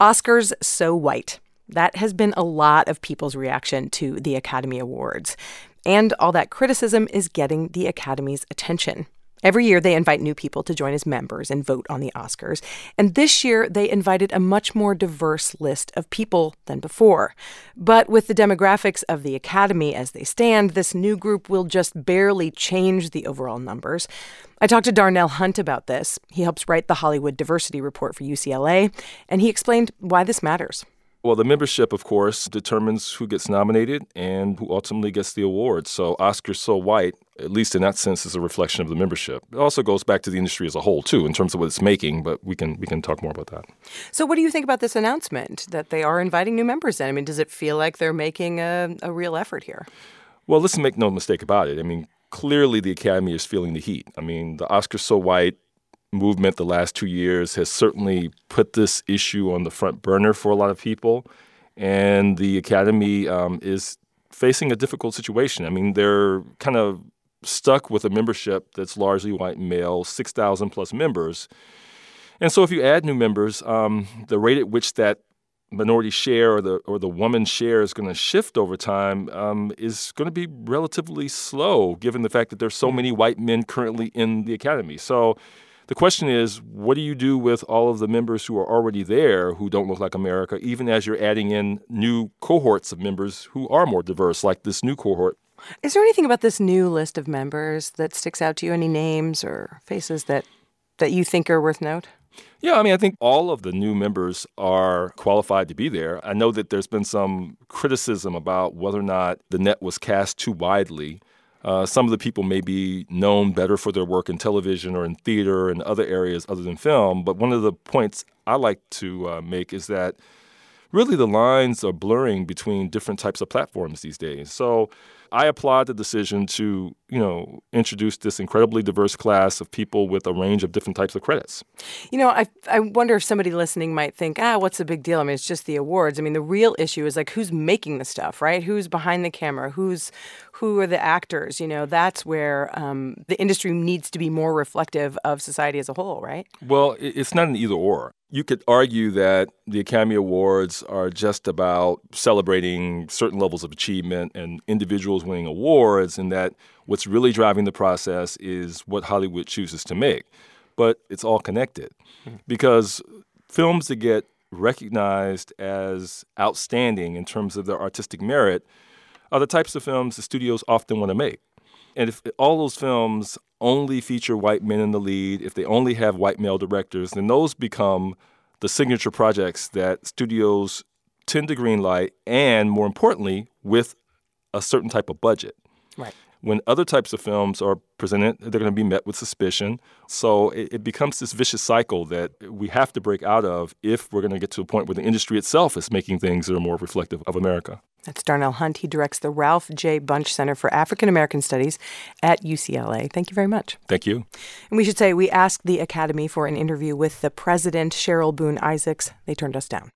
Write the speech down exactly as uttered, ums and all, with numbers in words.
Oscars so white. That has been a lot of people's reaction to the Academy Awards. And all that criticism is getting the Academy's attention. Every year, they invite new people to join as members and vote on the Oscars. And this year, they invited a much more diverse list of people than before. But with the demographics of the Academy as they stand, this new group will just barely change the overall numbers. I talked to Darnell Hunt about this. He helps write the Hollywood Diversity Report for U C L A, and he explained why this matters. Well, the membership, of course, determines who gets nominated and who ultimately gets the award. So Oscars So White, at least in that sense, is a reflection of the membership. It also goes back to the industry as a whole, too, in terms of what it's making, but we can we can talk more about that. So what do you think about this announcement that they are inviting new members in? I mean, does it feel like they're making a, a real effort here? Well, let's make no mistake about it. I mean, clearly the Academy is feeling the heat. I mean, the Oscars So White movement the last two years has certainly put this issue on the front burner for a lot of people. And the Academy um, is facing a difficult situation. I mean, they're kind of stuck with a membership that's largely white male, six thousand plus members. And so if you add new members, um, the rate at which that minority share or the or the woman share is going to shift over time um, is going to be relatively slow, given the fact that there's so many white men currently in the Academy. So the question is, what do you do with all of the members who are already there who don't look like America, even as you're adding in new cohorts of members who are more diverse, like this new cohort? Is there anything about this new list of members that sticks out to you? Any names or faces that, that you think are worth note? Yeah, I mean, I think all of the new members are qualified to be there. I know that there's been some criticism about whether or not the net was cast too widely. Uh, some of the people may be known better for their work in television or in theater and other areas other than film. But one of the points I like to uh, make is that really the lines are blurring between different types of platforms these days. So I applaud the decision to, you know, introduce this incredibly diverse class of people with a range of different types of credits. You know, I I wonder if somebody listening might think, ah, what's the big deal? I mean, it's just the awards. I mean, the real issue is like who's making the stuff, right? Who's behind the camera? Who's who are the actors? You know, that's where um, the industry needs to be more reflective of society as a whole, right? Well, it's not an either or. You could argue that the Academy Awards are just about celebrating certain levels of achievement and individuals winning awards, and that what's really driving the process is what Hollywood chooses to make. But it's all connected because films that get recognized as outstanding in terms of their artistic merit are the types of films the studios often want to make. And if all those films only feature white men in the lead, if they only have white male directors, then those become the signature projects that studios tend to greenlight, and more importantly, with a certain type of budget. Right. When other types of films are presented, they're going to be met with suspicion. So it, it becomes this vicious cycle that we have to break out of if we're going to get to a point where the industry itself is making things that are more reflective of America. That's Darnell Hunt. He directs the Ralph J. Bunche Center for African American Studies at U C L A. Thank you very much. Thank you. And we should say we asked the Academy for an interview with the president, Cheryl Boone Isaacs. They turned us down.